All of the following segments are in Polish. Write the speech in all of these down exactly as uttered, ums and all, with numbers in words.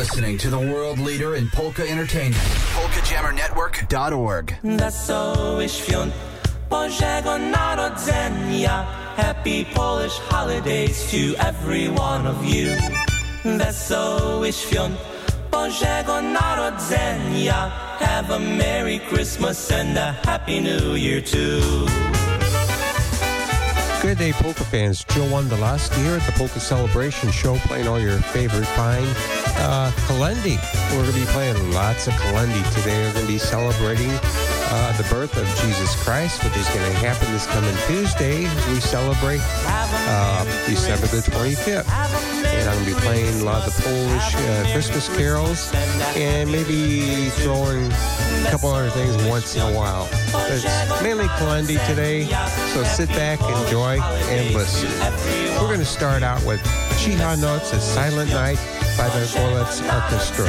listening to the world leader in polka entertainment. polka jammer network dot org. Wesołych świąt Bożego Narodzenia. Happy Polish holidays to every one of you. Wesołych świąt Bożego Narodzenia. Have a Merry Christmas and a Happy New Year too. Good day, polka fans. Joe Wondolowski here at the Polka Celebration Show, playing all your favorite fine uh, Kalendi. We're going to be playing lots of Kalendi today. We're going to be celebrating uh, the birth of Jesus Christ, which is going to happen this coming Tuesday as we celebrate uh, December the twenty-fifth. And I'm going to be playing a lot of the Polish uh, Christmas carols and maybe throwing a couple other things once in a while. But it's mainly Kalendi today, so sit back, enjoy, and listen. We're going to start out with Chiha Notes, A Silent Night by the Gorlitz Orchestra.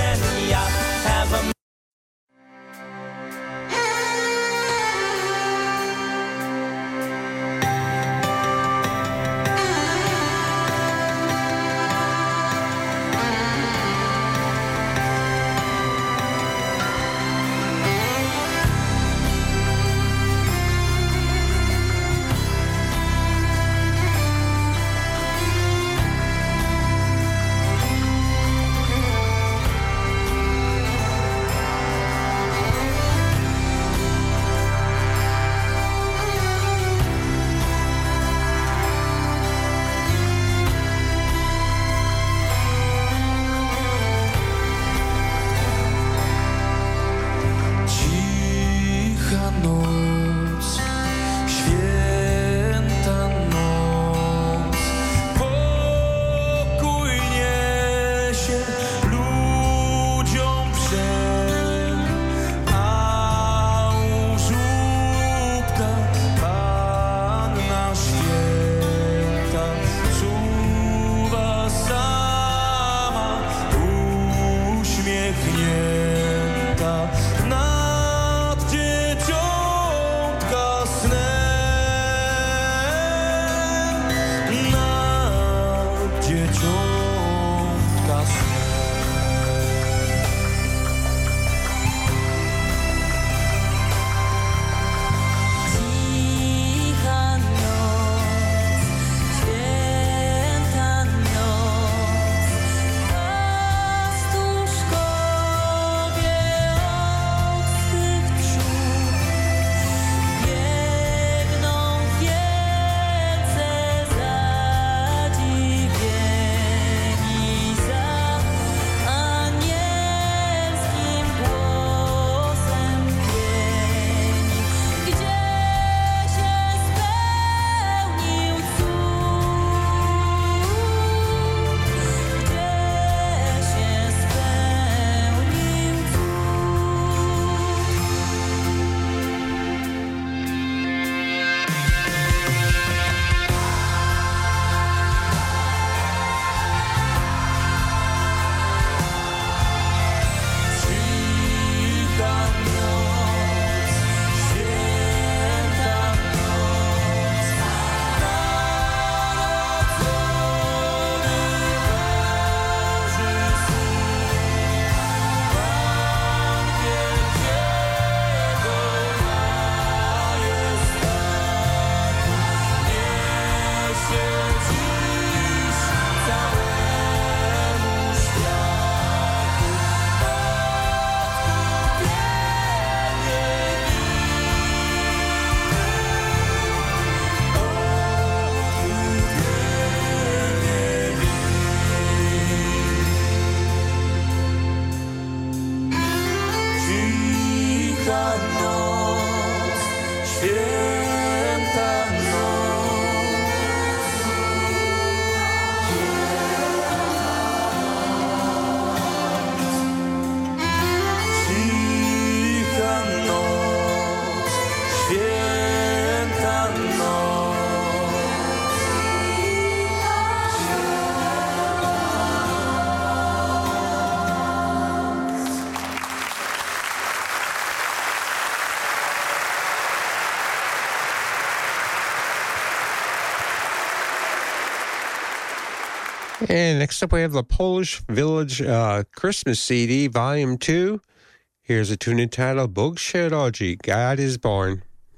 And next up, we have the Polish Village uh, Christmas C D, Volume two. Here's a tune entitled Bóg się rodzi, God is Born.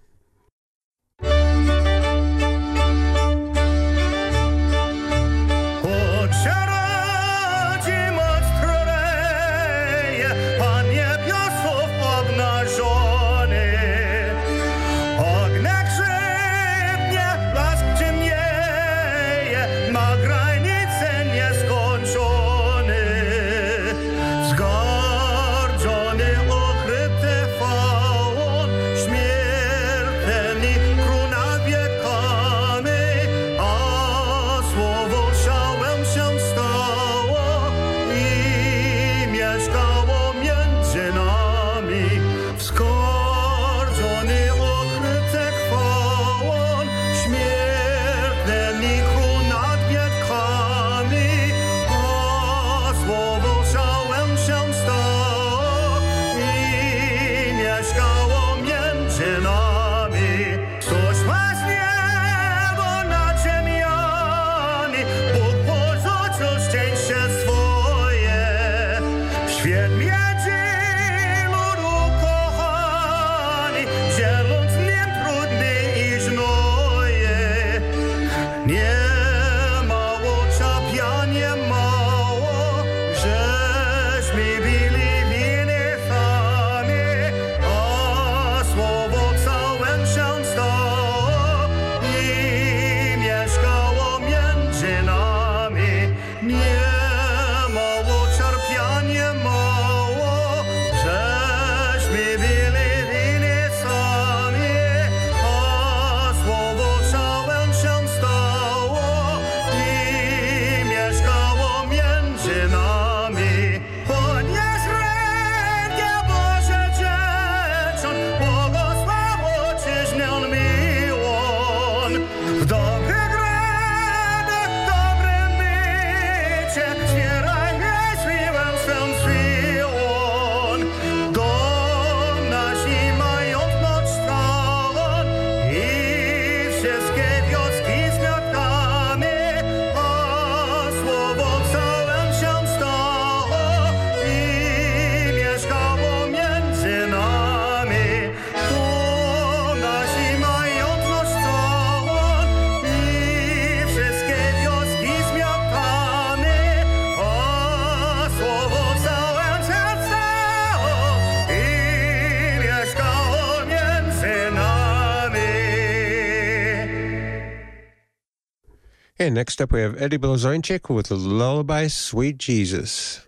And next up, we have Eddie Blazonczyk with the lullaby, Sweet Jesus.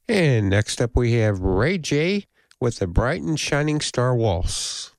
And next up we have Ray J with the Bright and Shining Star Waltz.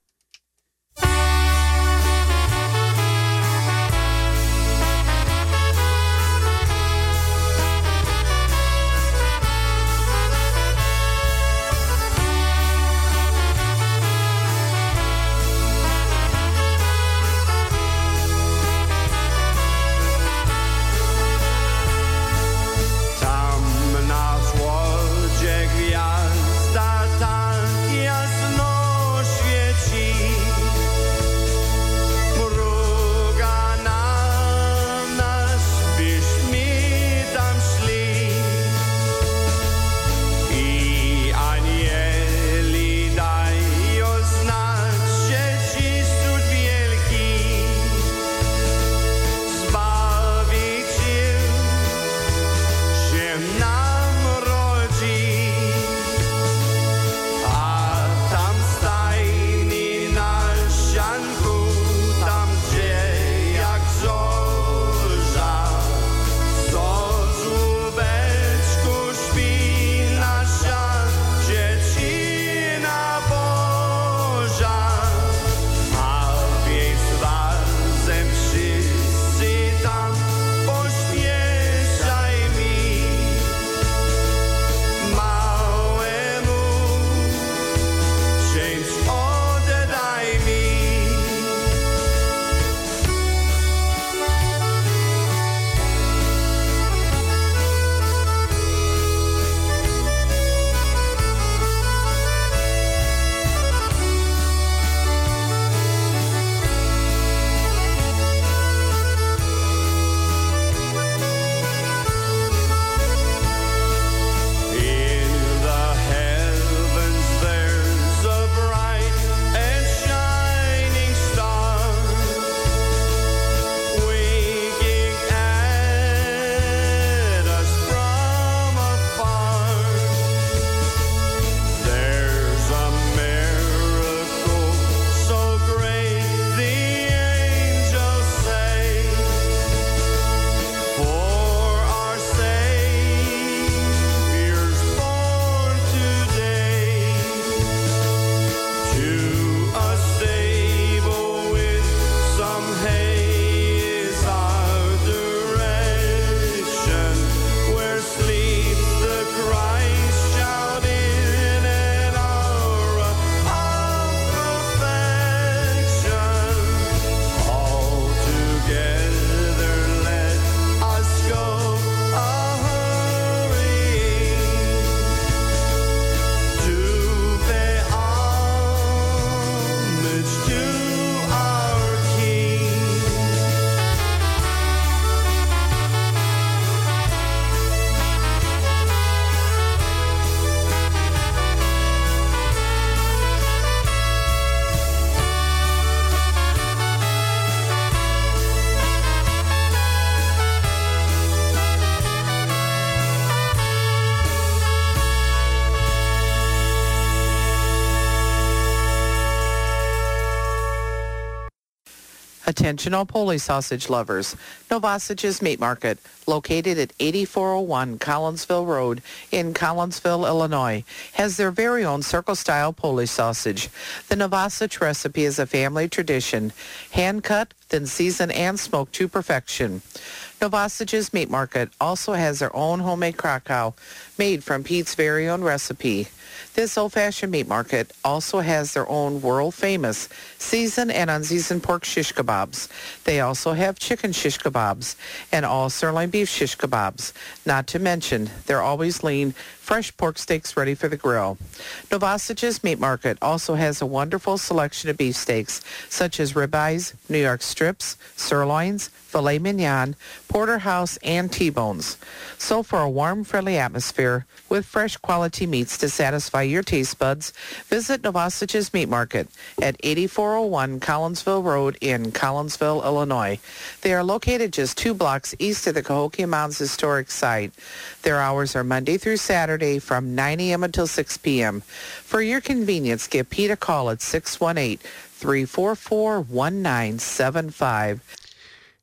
Attention all Polish sausage lovers. Novosages Meat Market, located at eighty-four oh one Collinsville Road in Collinsville, Illinois, has their very own circle-style Polish sausage. The Novosage recipe is a family tradition, hand-cut, then seasoned and smoked to perfection. Novosages Meat Market also has their own homemade Krakow, made from Pete's very own recipe. This old-fashioned meat market also has their own world-famous seasoned and unseasoned pork shish kebabs. They also have chicken shish kebabs and all sirloin beef shish kebabs. Not to mention, they're always lean, fresh pork steaks ready for the grill. Novosages Meat Market also has a wonderful selection of beef steaks, such as ribeyes, New York strips, sirloins, filet mignon, porterhouse, and T-bones. So for a warm, friendly atmosphere with fresh quality meats to satisfy your taste buds, visit Novosages Meat Market at eighty-four oh one Collinsville Road in Collinsville, Illinois. They are located just two blocks east of the Cahokia Mounds Historic Site. Their hours are Monday through Saturday from nine a.m. until six p.m. For your convenience, give Pete a call at six one eight, three four four, one nine seven five.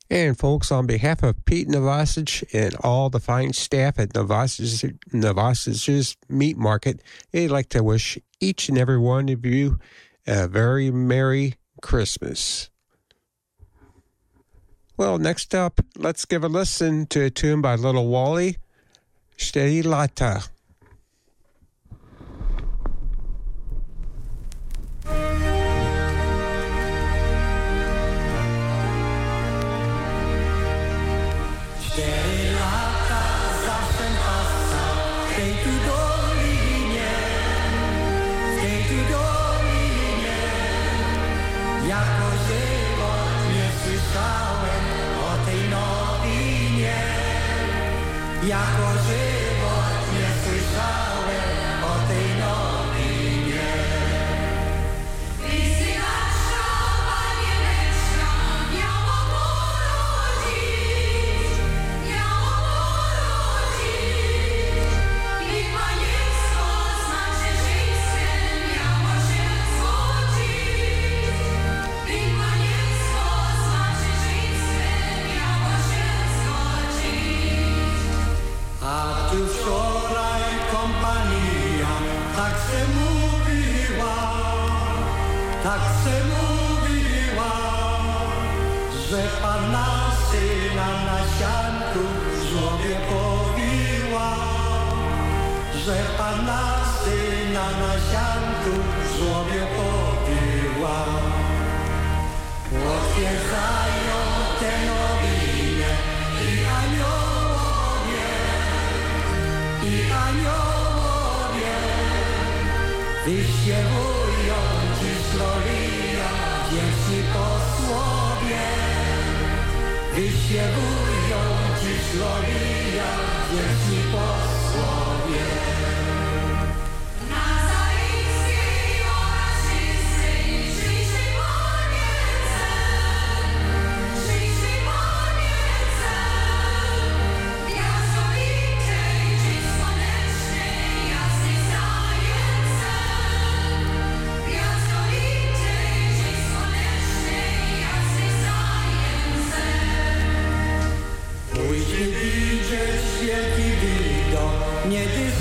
And folks, on behalf of Pete Novosich and all the fine staff at Novosich, Novosich's Meat Market, they'd like to wish each and every one of you a very Merry Christmas. Well, next up, let's give a listen to a tune by Little Wally, Cztery Lata. Jako żywot nie słyszałem o tej nowinie. Wysyłacza panieneczka miała porodzić, miała porodzić. I panienstwo z macierzyństwem miało się zgodzić. I panienstwo z macierzyństwem miało się zgodzić. A tu wczoraj kompania tak se mówiła, tak se mówiła, że pana syna na sianku żłobie powiła, że pana syna na sianku żłobie powiła. Potwierdzają te nowiny i aniołowie, i aniołowie wyśpiewują dziś Loria, wdzięczni posłowie. Wyśpiewują dziś Loria, wdzięczni posłowie. Na zaimskiej oraszysty żyjcie panience, żyjcie panience. Miasto liczej, dziś słonecznej, jasnej zajęce. Miasto liczej, dziś słonecznej, jasnej zajęce. Pójdźmy widzieć wielki widok, nie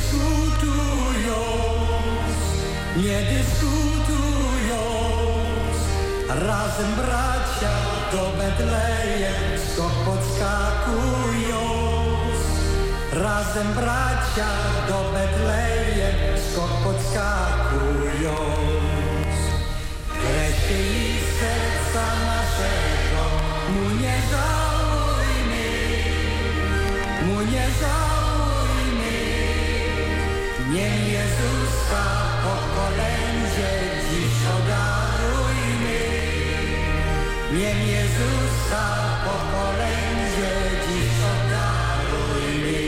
dyskutując, nie dyskutując. Razem bracia do Betlejem skok podskakując. Razem bracia do Betlejem skok podskakując. Wreszcie i serca naszego mu nie żałujmy, mu nie żałujmy. Niech Jezusa po kolędzie dziś odarujmy. Niech Jezusa po kolędzie dziś odarujmy.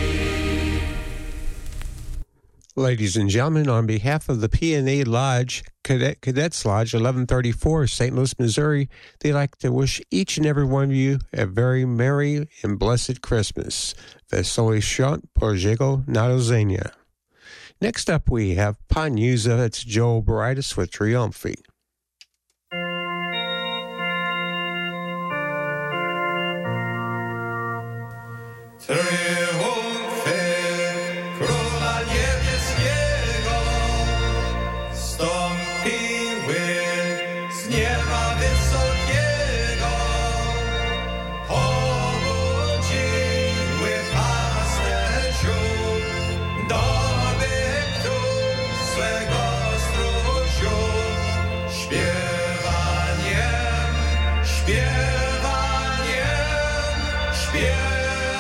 Ladies and gentlemen, on behalf of the P and A Lodge, Cadet, Cadets Lodge, eleven thirty-four, Saint Louis, Missouri, they'd like to wish each and every one of you a very Merry and Blessed Christmas. Wesoły Świąt Bożego Narodzenia. Next up, we have Pan Yuza. It's Joe Baritis with Triumphi. Triumfy Króla Niebieskiego stąpiły z nieba wysokiego, pobudziły pasterzu do bytu swego stróżu. Śpiewaniem, śpiewaniem, śpiewaniem.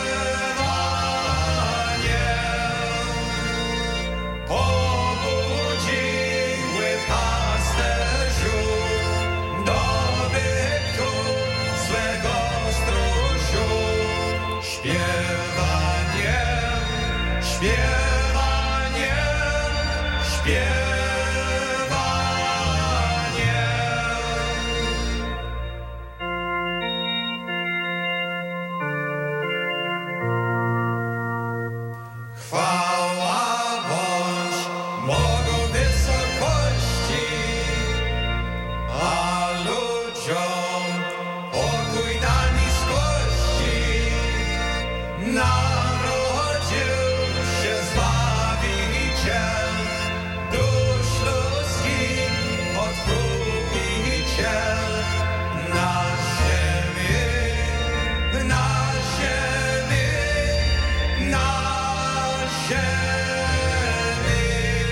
Pobudziły pasterzu do bytu swego stróżu. Śpiewaniem, śpiewaniem, śpiewaniem. Chwała bądź Bogu wysokości, a ludziom pokój na niskości. narodził się Zbawiciel dusz ludzkich, Odkupiciel na ziemi, na ziemi, na ziemi.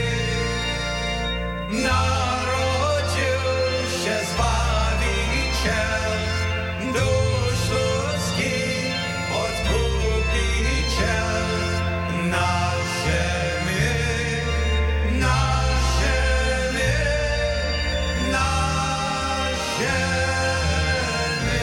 Narodził się Zbawiciel dusz ludzkich, Odkupiciel na ziemi, na ziemi, na ziemi.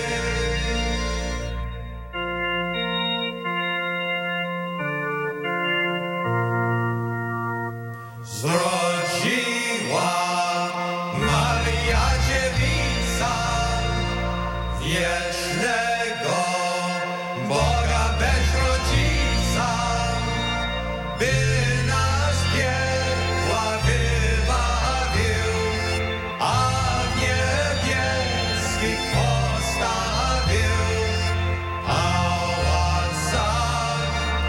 Zrodziła Maria Dziewica wiecznego Boga bez rodzica, by nas z piekła wybawił, a w niebieskich postawił. Pałacach,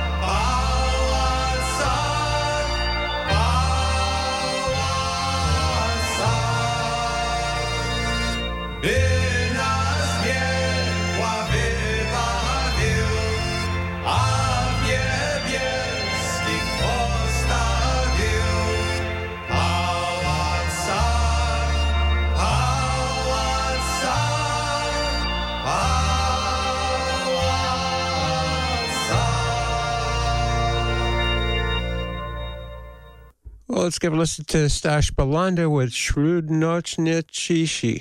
pałacach, pałacach, by nas z piekła wybawił, a w niebieskich postawił. Pałacach, pałacach, pałacach. Well, let's give a listen to Stash Belanda with Shrewd Nochnetchishi.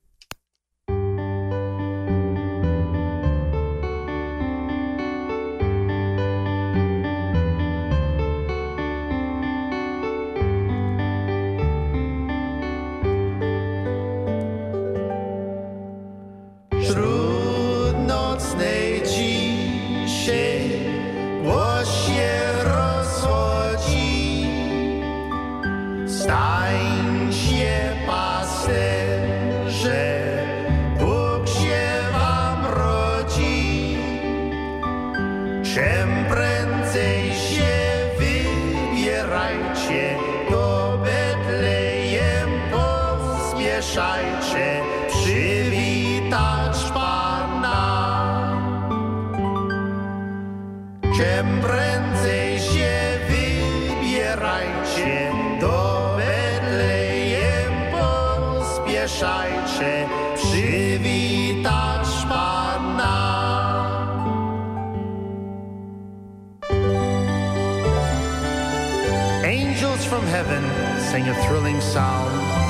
Wśród nocnej ciszy głos się rozchodzi. Stań się pasterze, Bóg się wam rodzi. Czym prędzej się wybierajcie, do Betlejem pospieszajcie, przywitać Pana. Czym prędzej się wybierajcie, do Betlejem pospieszajcie, przywitać Pana. Angels from heaven sing a thrilling psalm,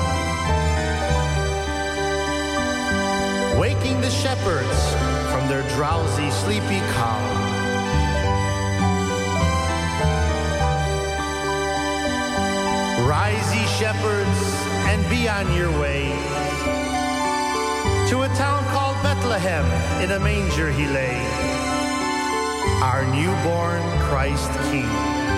waking the shepherds from their drowsy, sleepy calm. Rise, ye shepherds, and be on your way to a town called Bethlehem. In a manger he lay, our newborn Christ King.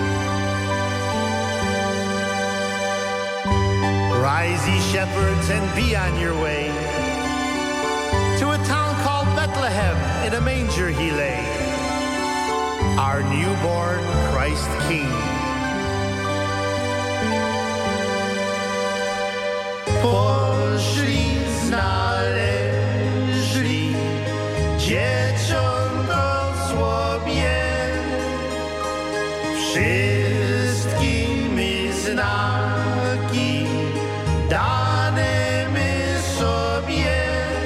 Rise, ye shepherds, and be on your way to a town called Bethlehem. In a manger he lay, our newborn Christ King. Poszli, znaleźli dzieciątko sobie, wszystkimi znaki dane my sobie.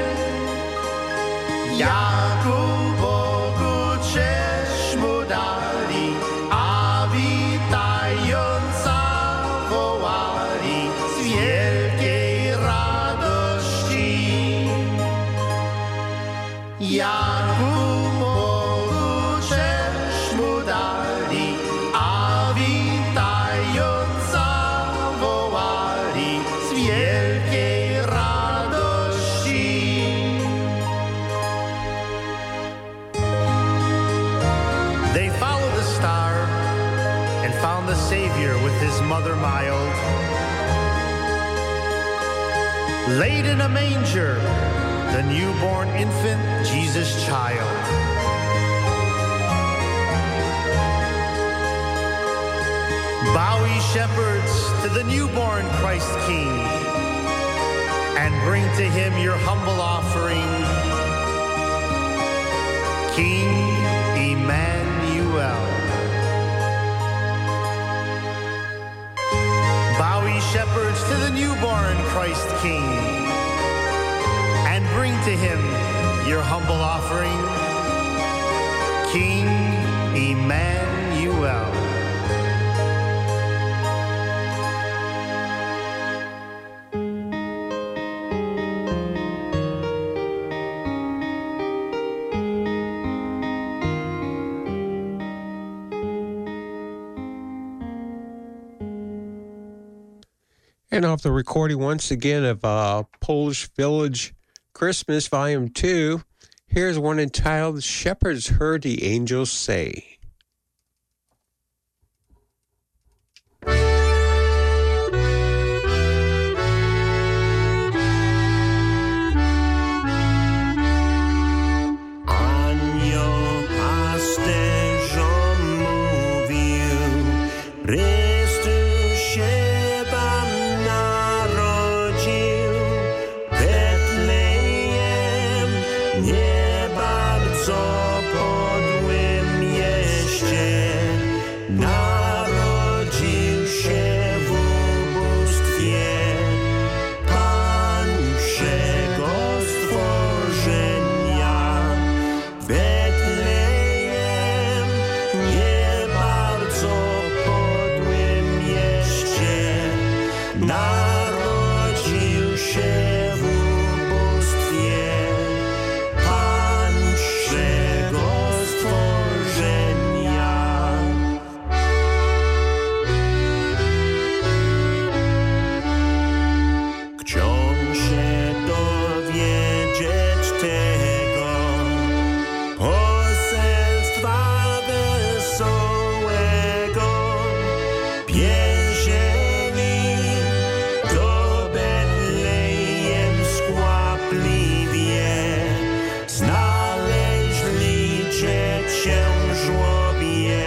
Jaku Bogu cześć mu dali, a witająca wołali z wielkiej radości. Jaku Bogu cześć mu dali, a witająca wołali z wielkiej radości. They followed the star and found the Savior with his mother mild, laid in a manger, the newborn infant, Jesus child. shepherds, to the newborn Christ King, and bring to him your humble offering. King Emmanuel. Bow ye shepherds to the newborn Christ King, and bring to him your humble offering. King Emmanuel. And off the recording once again of uh, Polish Village Christmas Volume two, here's one entitled Shepherds Heard the Angels Say. Anioł pasterzom mówił, Chrystus się wam narodził, Betlejem, nie bardzo podłym mieście, narodził się w ubóstwie Pan wszego stworzenia. Betlejem, nie bardzo podłym mieście, narodził się w ubóstwie Pan wszego stworzenia. Chciał się dowiedzieć tego poselstwa wesołego, bierzeli do Betlejem skłapliwie, znaleźli dziecię w żłobie,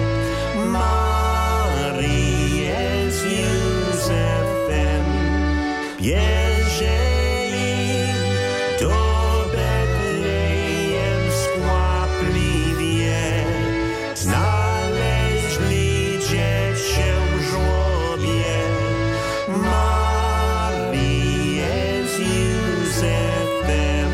Marię z Józefem, bierzeli do Betlejem skłapliwie, znaleźli dziecię w żłobie, Marię z Józefem.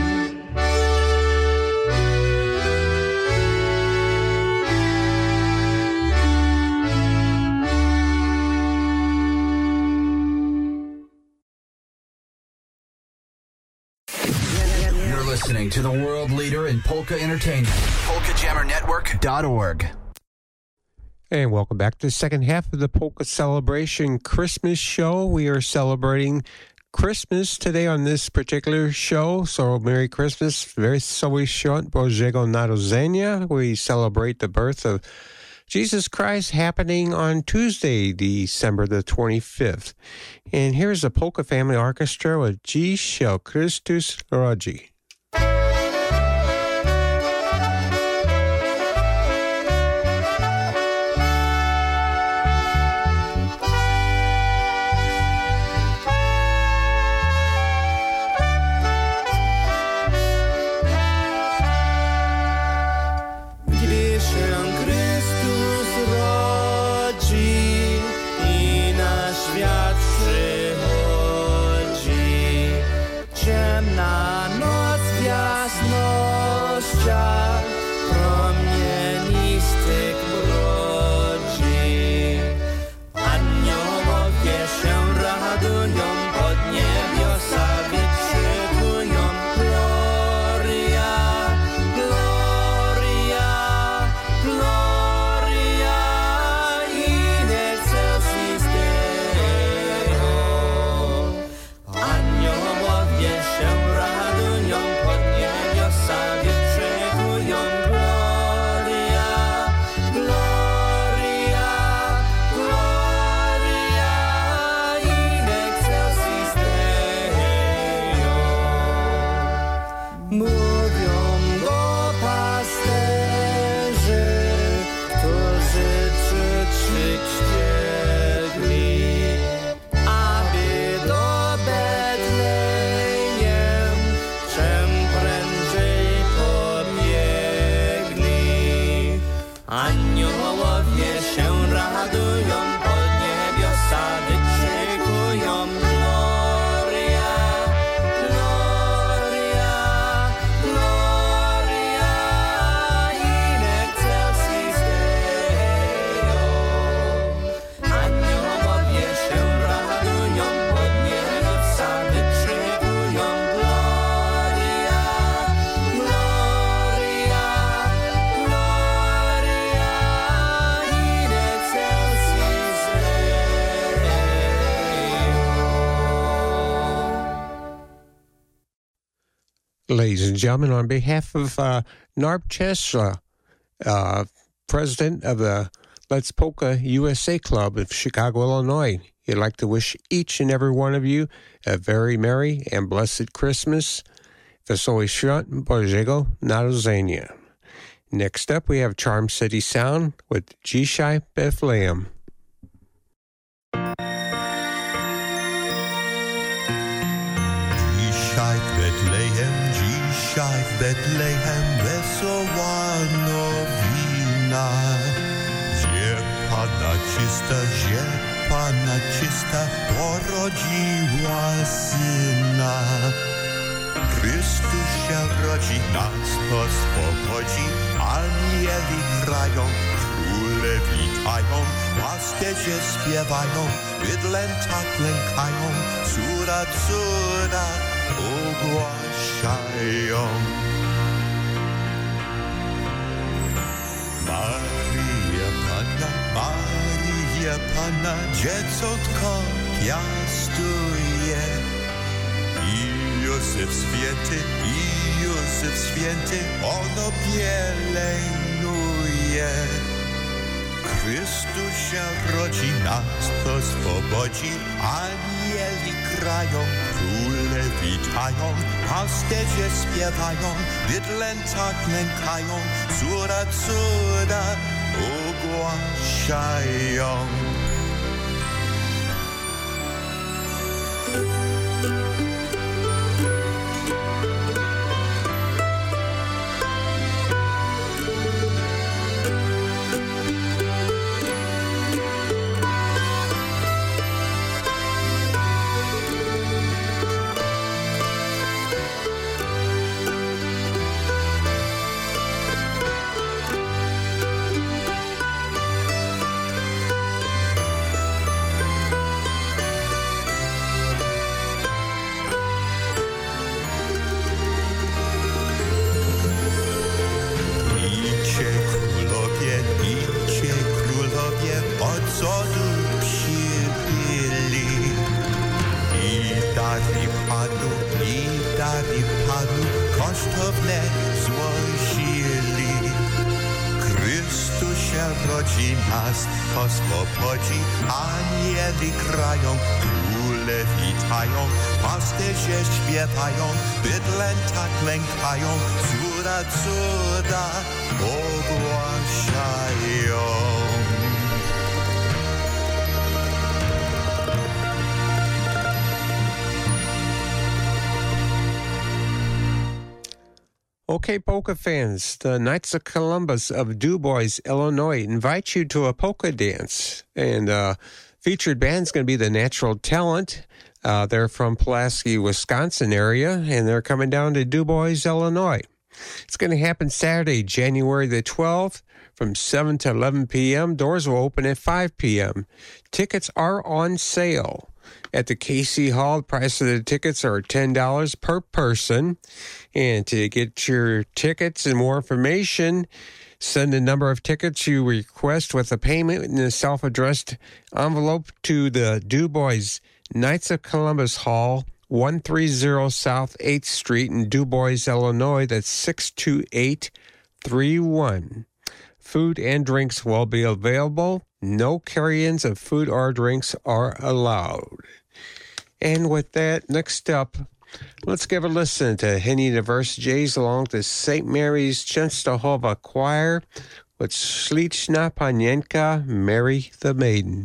You're listening to the world leader in polka entertainment. polka jammer network dot org. And welcome back to the second half of the Polka Celebration Christmas show. We are celebrating Christmas today on this particular show. So Merry Christmas. Wesoły Świąt Bożego Narodzenia. We celebrate the birth of Jesus Christ happening on Tuesday, December the twenty-fifth. And here's the Polka Family Orchestra with Dziś się Chrystus rodzi. Gdy się Chrystus rodzi i na świat przychodzi, ciemna noc Aniołowie się radują, pod niebiosa wykrzykują Gloria, Gloria, Gloria in excelsis Deo. Aniołowie się radują, pod niebiosa wykrzykują Gloria, Gloria, Gloria in excelsis Deo. Ladies and gentlemen, on behalf of uh, Narb Chesla, uh, president of the Let's Polka U S A Club of Chicago, Illinois, he'd like to wish each and every one of you a very merry and blessed Christmas. Wesoły Świąt Bożego Narodzenia. Next up, we have Charm City Sound with Dzisiaj Bethlehem. Dzisiaj w Betlejem, dzisiaj w Betlejem wesoła nowina. Gdzie Pana czysta, gdzie Pana czysta porodziła Syna. Chrystus się rodzi, nas pospochodzi, anieli grają, króle witają, pasterze śpiewają, bydlęta klękają, córa, córa ogłaszają. Maria Panna, Maria Panna, dzieciątko piastuje. I Józef święty, i Józef święty, ono pielęgnuje. Chrystus się rodzi, nas poswobodzi, anieli grają, króle witają, pasterze śpiewają, bydlęta klękają, córa, córa ogłaszają. kosztowne złożyli. Chrystus się rodzi, nas oswobodzi, anieli grają, króle witają, pasterze śpiewają, bydlęta klękają, córa, cuda ogłaszają. Okay, polka fans, the Knights of Columbus of DuBois, Illinois, invite you to a polka dance. And uh, featured band's going to be the Natural Talent. Uh, they're from Pulaski, Wisconsin area, and they're coming down to DuBois, Illinois. It's going to happen Saturday, January the twelfth, from seven to eleven p.m. Doors will open at five p.m. Tickets are on sale. At the K C Hall, the price of the tickets are ten dollars per person. And to get your tickets and more information, send the number of tickets you request with a payment in a self-addressed envelope to the DuBois Knights of Columbus Hall, one thirty South eighth Street in DuBois, Illinois. That's six two eight three one. Food and drinks will be available. No carry-ins of food or drinks are allowed. And with that, next up, let's give a listen to Henny the Verse Jays along with the Saint Mary's Częstochowa Choir with Śliczna Panienka, Mary the Maiden.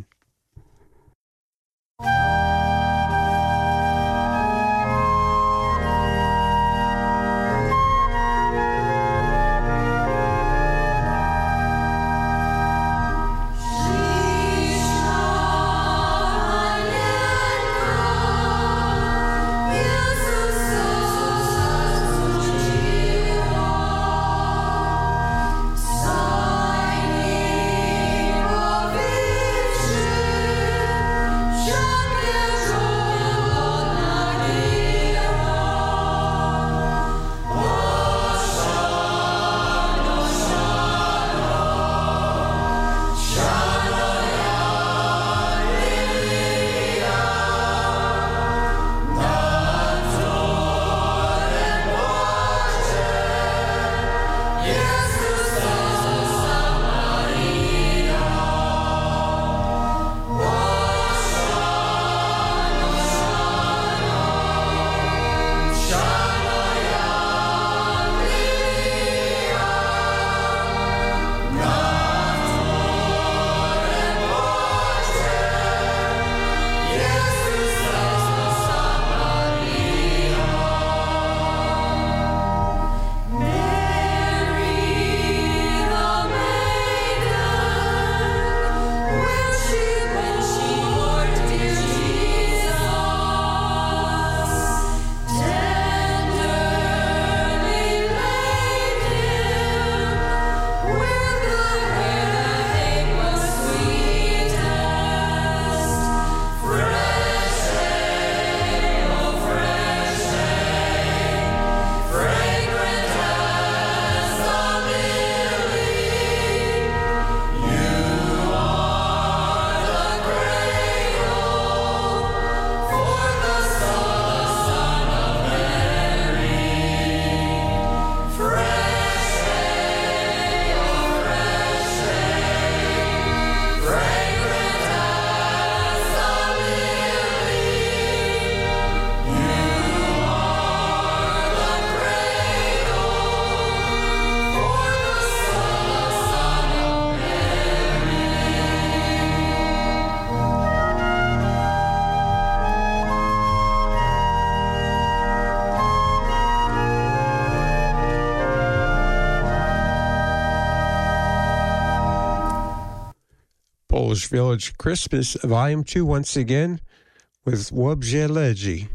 Polish Village Christmas, Volume two, once again, with Łobzie leży.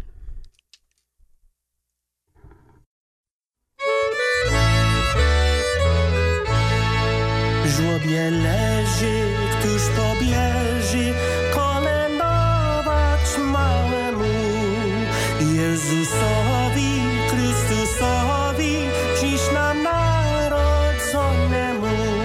Żłobie leży, któż pobieży, kolędować małemu Jezusowi, Chrystusowi, dziś nam narodzonemu.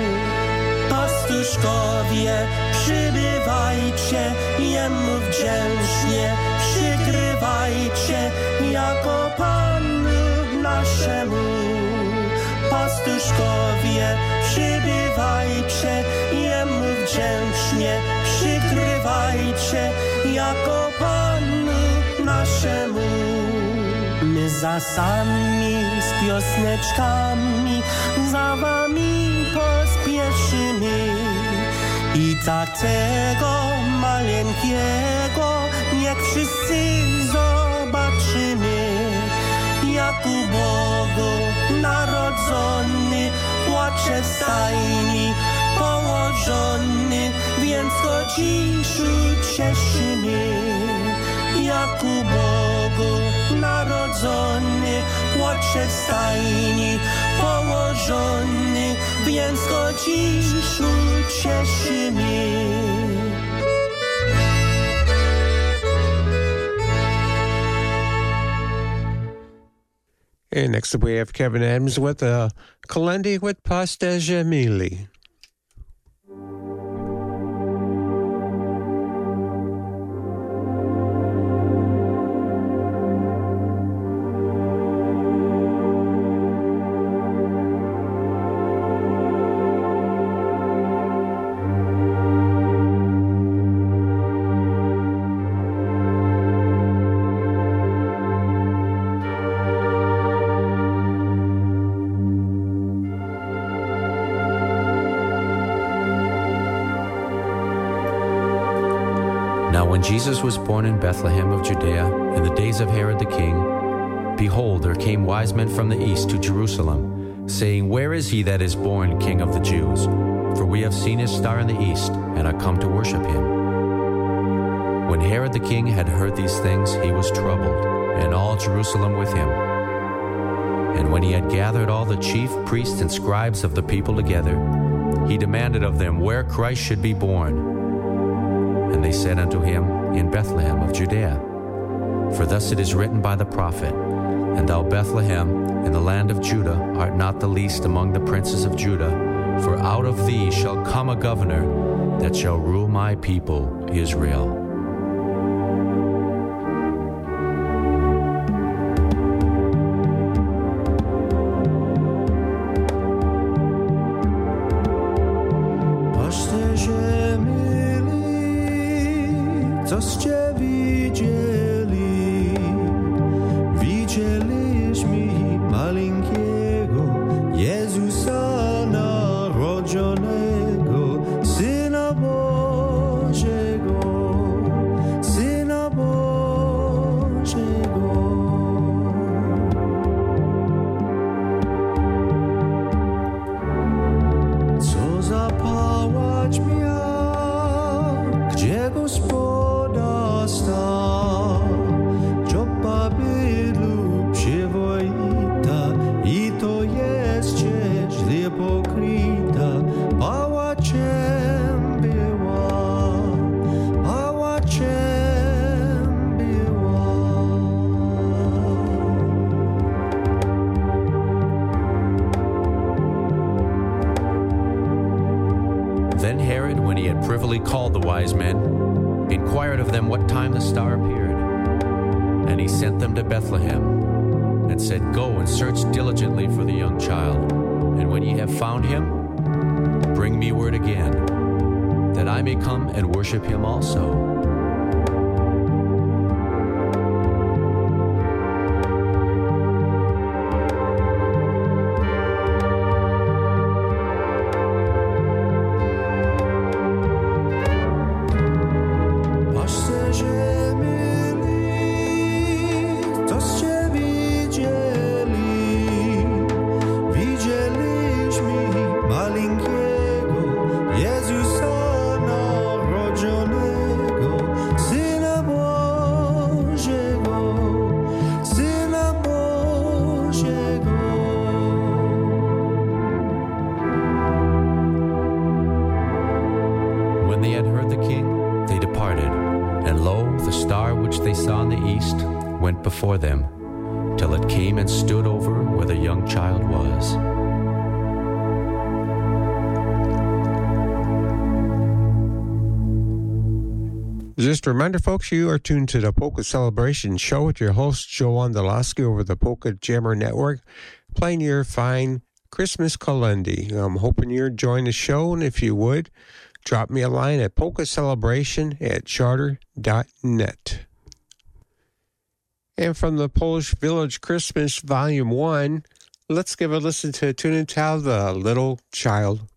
Pastuszkowie, przybywajcie, Jemu wdzięcznie przygrywajcie, jako Panu naszemu. Pastuszkowie, przybywajcie, Jemu wdzięcznie przygrywajcie, jako Panu naszemu. My za sami z piosneczkami za wami pospieszymy. I tak tego maleńkiego niech wszyscy zobaczymy, jak u Bogu narodzony płacze w stajni położony, więc go dziś cieszymy. Jak u Bogu narodzony płacze w stajni położony, więc go dziś cieszymy. And next up we have Kevin Adams with uh, Kalendi with Pasterze Mili. Now when Jesus was born in Bethlehem of Judea, in the days of Herod the king, behold, there came wise men from the east to Jerusalem, saying, Where is he that is born King of the Jews? For we have seen his star in the east, and are come to worship him. When Herod the king had heard these things, he was troubled, and all Jerusalem with him. And when he had gathered all the chief priests and scribes of the people together, he demanded of them where Christ should be born. And they said unto him, In Bethlehem of Judea. For thus it is written by the prophet, And thou, Bethlehem, in the land of Judah, art not the least among the princes of Judah, for out of thee shall come a governor that shall rule my people Israel. Coście widzieli, widzieliśmy maleńkiego Jezusa narodzionego, Syna Bożego, Syna Bożego. Co za pałacz miał, gdzie Gospod stał, czopa bydlu przywoita, i to jest ciecz źle pokryta, pałaczem była, pałaczem była. Then Herod, when he had privily called the wise men, inquired of them what time the star appeared. And he sent them to Bethlehem, and said, Go and search diligently for the young child, and when ye have found him, bring me word again, that I may come and worship him also. Jezusa star which they saw in the east went before them, till it came and stood over where the young child was. Just a reminder, folks, you are tuned to the Polka Celebration Show with your host, Joe Wondolowski, over the Polka Jammer Network, playing your fine Christmas Kalendi. I'm hoping you're enjoying the show, and if you would, drop me a line at polka celebration at charter dot net. And from the Polish Village Christmas Volume one, let's give a listen to a tune entitled The Little Child.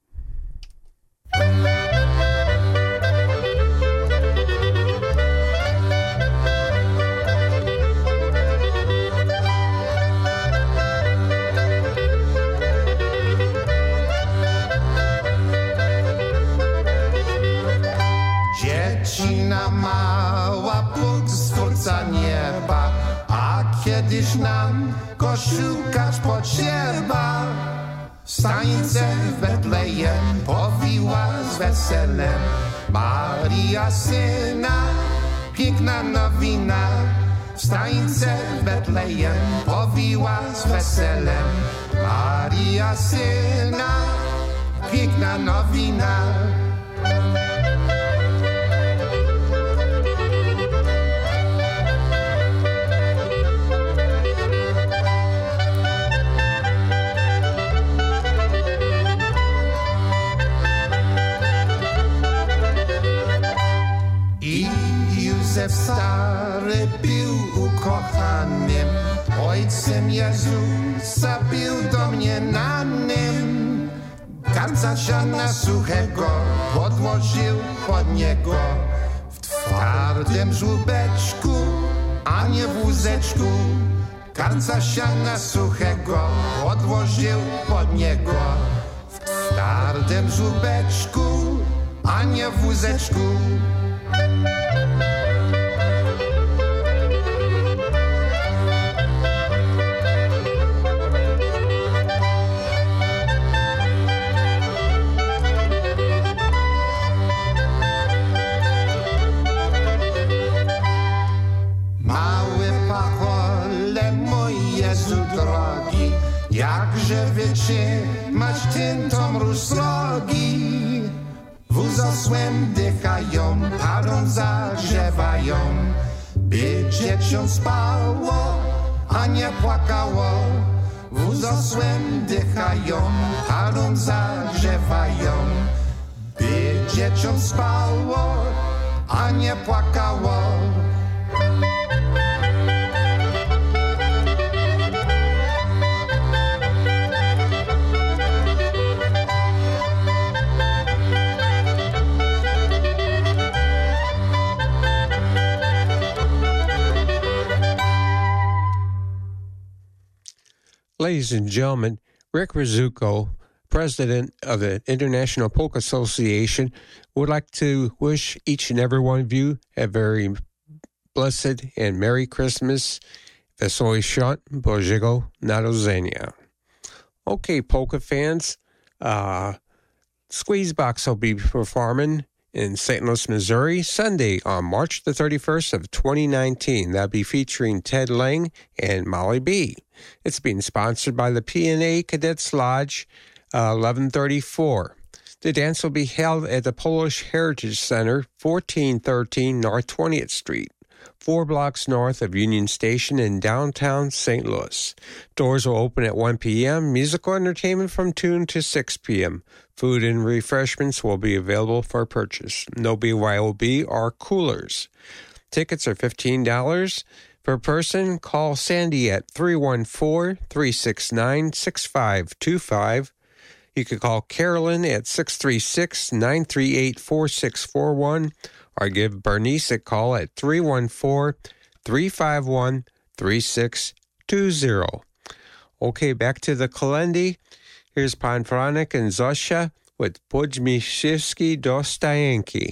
Dziecina mała, Bóg z Twórca nieba, a kiedyś nam koszulkarz potrzeba. Stańce w Betlejem powiła z weselem, Maria syna, piękna nowina. Stańce w Betlejem powiła z weselem, Maria syna, piękna nowina. Józef stary był ukochanym, ojcem Jezusa był domniemanym. Garnca siana suchego podłożył pod niego, w twardym żłóbeczku, a nie w wózeczku. Garnca siana suchego podłożył pod niego, w twardym żłóbeczku, a nie w wózeczku. Jakże wytrzymać tym to mróz srogi? Wóz osłem dychają, parą zagrzewają, by dzieciom spało, a nie płakało. Wóz osłem dychają, parą zagrzewają, by dzieciom spało, a nie płakało. Ladies and gentlemen, Rick Rizzuko, president of the International Polka Association, would like to wish each and every one of you a very blessed and Merry Christmas. Wesoły Świąt Bożego Narodzenia. Okay, polka fans, uh, Squeezebox will be performing in Saint Louis, Missouri, Sunday on March the thirty-first of twenty nineteen. That'll be featuring Ted Lang and Molly B. It's being sponsored by the P N A Cadets Lodge, uh, eleven thirty-four. The dance will be held at the Polish Heritage Center, fourteen thirteen North twentieth Street, four blocks north of Union Station in downtown Saint Louis. Doors will open at one p.m., musical entertainment from two to six p.m. Food and refreshments will be available for purchase. No B Y O B or coolers. Tickets are fifteen dollars per person. Call Sandy at three one four, three six nine, six five two five. You could call Carolyn at six three six, nine three eight, four six four one or give Bernice a call at three one four, three five one, three six two zero. Okay, back to the Kalendi. Here's Pan Franek and Zosia with Podmishivsky Dostajenki.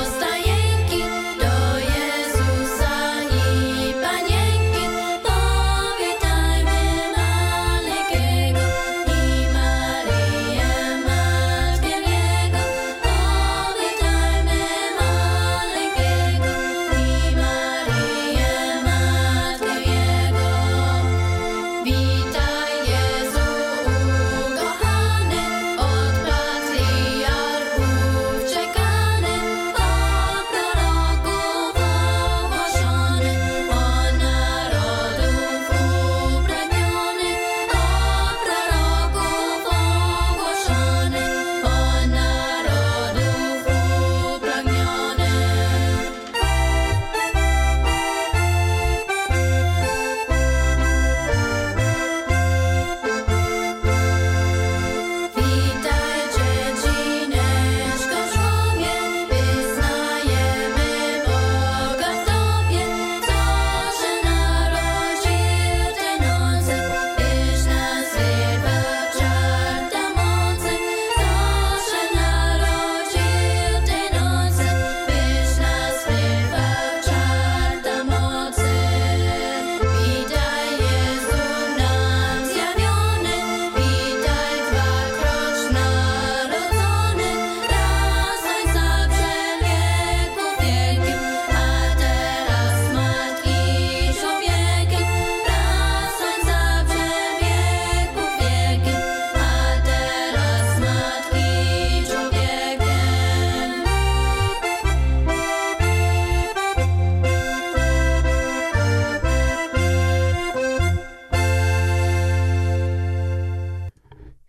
Stajenki do Jezusa i Panienki,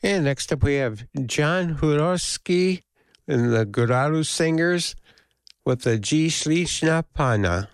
And next up we have John Hurowski and the Góralów Singers with the G Śliczna Pana.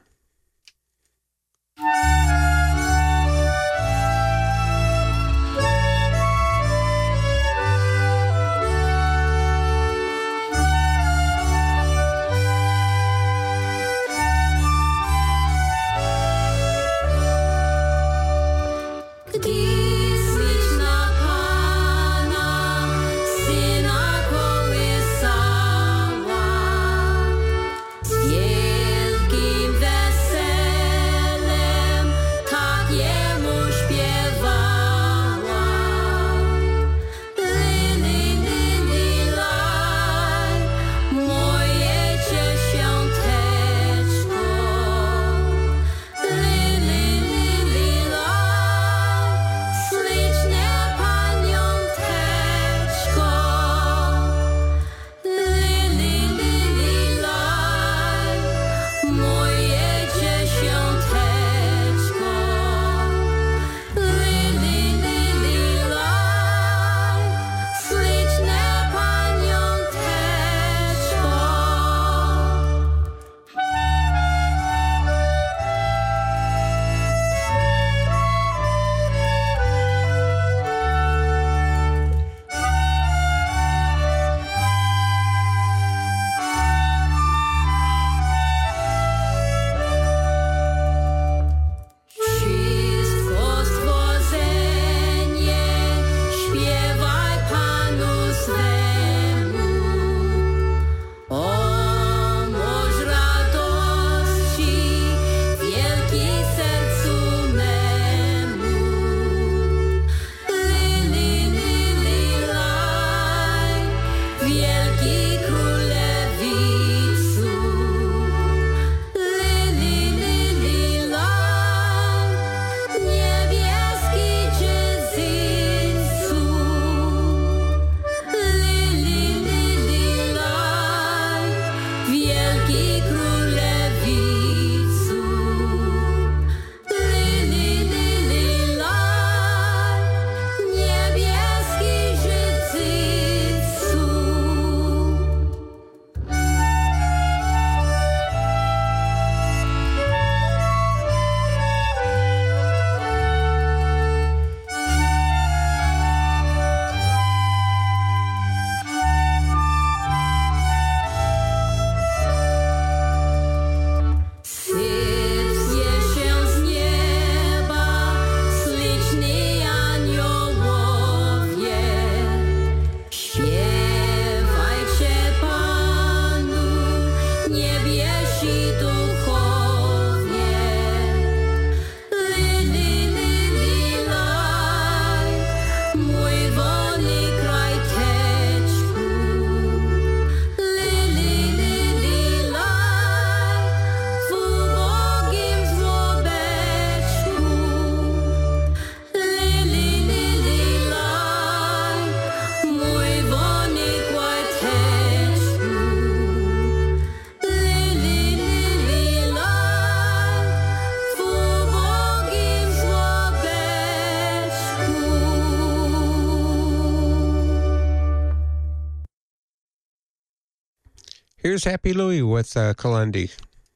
Here's Happy Louie with uh, Kalundy.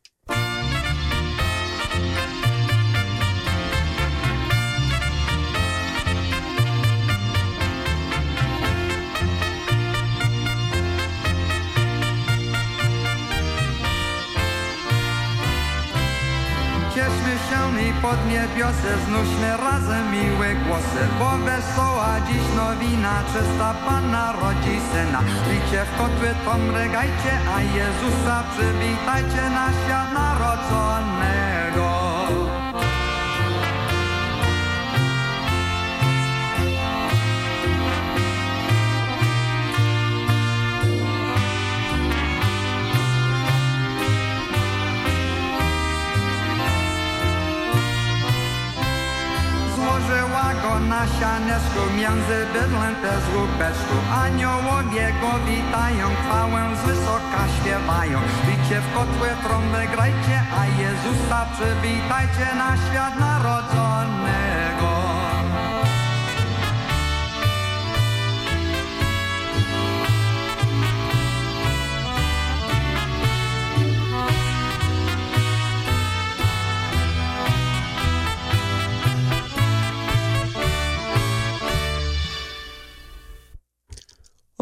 Cieszmy się i pod niebiosę znuśmy razem miłe głosy, bo wesoła dziś nowina, czysta Pana rodzi syna. Licie w kotły to mrygajcie, a Jezusa przywitajcie na świat narodzonego. Złożyła go na sianeczku między bydlem też łupeczku. Aniołowie go witają, chwałę z wysoka śpiewają. Bicie w kotły, trąby grajcie, a Jezusa przywitajcie na świat narodzonego.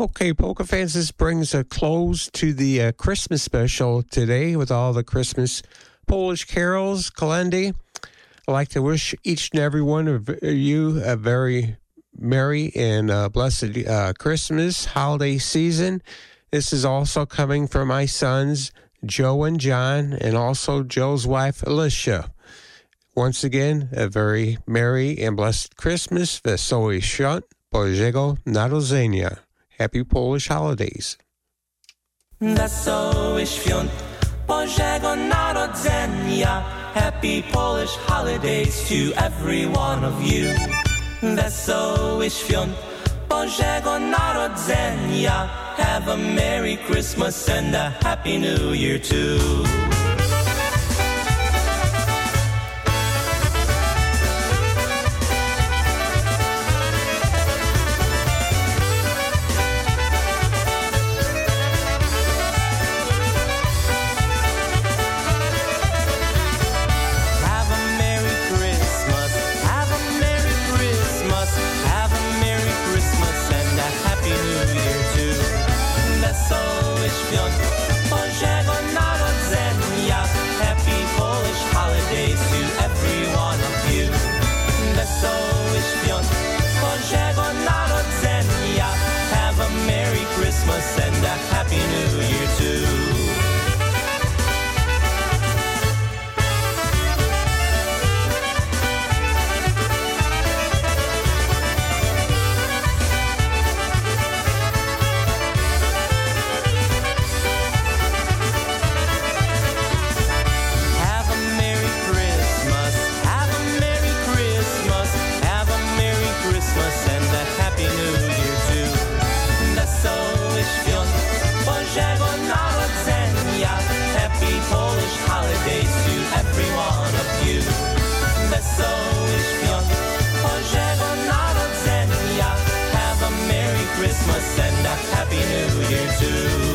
Okay, Polka fans, this brings a close to the uh, Christmas special today with all the Christmas Polish carols, Kalendi. I'd like to wish each and every one of you a very merry and uh, blessed uh, Christmas holiday season. This is also coming from my sons, Joe and John, and also Joe's wife, Alicia. Once again, a very merry and blessed Christmas. Wesoły świąt Bożego Narodzenia. Happy Polish holidays. Wesoły świąt Bożego Narodzenia. Happy Polish holidays to every one of you. Wesoły świąt Bożego Narodzenia. Have a Merry Christmas and a Happy New Year too. And a Happy New Year too. Have a Merry Christmas, have a Merry Christmas, have a Merry Christmas and a Happy New Year too. Wesoły świąt Bożego Narodzenia. Happy Polish holidays to every one of you. Wesoły świąt Bożego Narodzenia. Have a Merry Christmas and a Happy New Year too.